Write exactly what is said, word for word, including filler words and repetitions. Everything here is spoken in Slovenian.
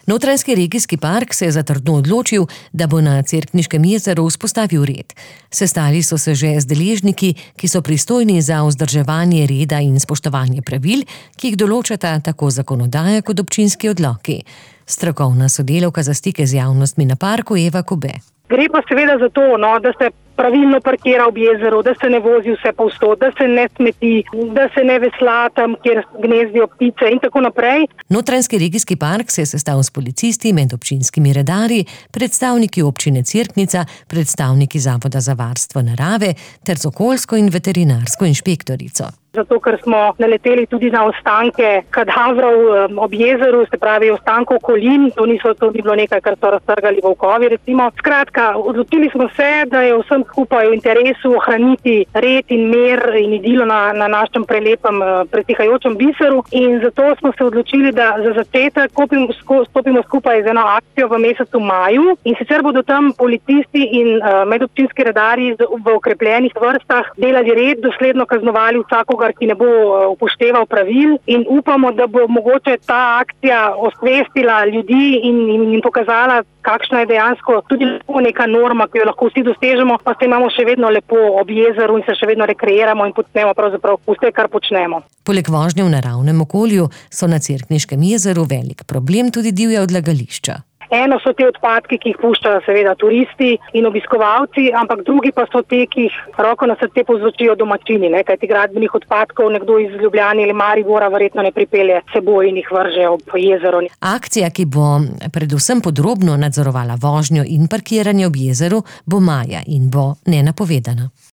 Notranjski regijski park se je zatrdno odločil, da bo na Cerkniškem jezeru vzpostavil red. Sestali so se že z deležniki, ki so pristojni za vzdrževanje reda in spoštovanje pravil, ki jih določata tako zakonodaja kot občinski odloki. Strokovna sodelavka za stike z javnostmi na parku Eva Kobe. Gre pa seveda za to, no, da se pravilno parkira ob jezeru, da se ne vozi vse povsod, da se ne smeti, da se ne vesla tam, kjer gnezdijo ptice in tako naprej. Notranjski regijski park se je sestal s policisti, med občinskimi redarji, predstavniki občine Cerknica, predstavniki Zavoda za varstvo narave ter z okoljsko in veterinarsko inšpektorico. Zato, ker smo naleteli tudi na ostanke kadavrov ob jezeru, se pravi ostankov kolin, to niso, to ni bilo nekaj, kar so raztrgali volkovi, recimo. Skratka, odločili smo se, da je vsem skupaj v interesu ohraniti red in mir in idilo na, na našem prelepem pretihajočem biseru in zato smo se odločili, da za začetek stopimo, stopimo skupaj z eno akcijo v mesecu maju in sicer bodo tam policisti in uh, medobčinski redarji v okrepljenih vrstah delali red, dosledno kaznovali vsakogar, ki ne bo upošteval pravil in upamo, da bo mogoče ta akcija osvestila ljudi in, in, in pokazala, kakšna je dejansko tudi neka norma, ki jo lahko vsi dosežemo, pa se imamo še vedno lepo ob jezeru in se še vedno rekreiramo in počnemo pravzaprav vse, kar počnemo. Poleg vožnje v naravnem okolju so na Cerkniškem jezeru velik problem tudi divja odlagališča. Eno so te odpadki, ki jih puščajo seveda turisti in obiskovalci, ampak drugi pa so te, ki jih roko na srce povzročijo domačini, ne? Kajti gradbenih odpadkov nekdo iz Ljubljane ali Maribora verjetno ne pripelje seboj in jih vrže ob jezero. Akcija, ki bo predvsem podrobno nadzorovala vožnjo in parkiranje ob jezeru, bo maja in bo nenapovedana.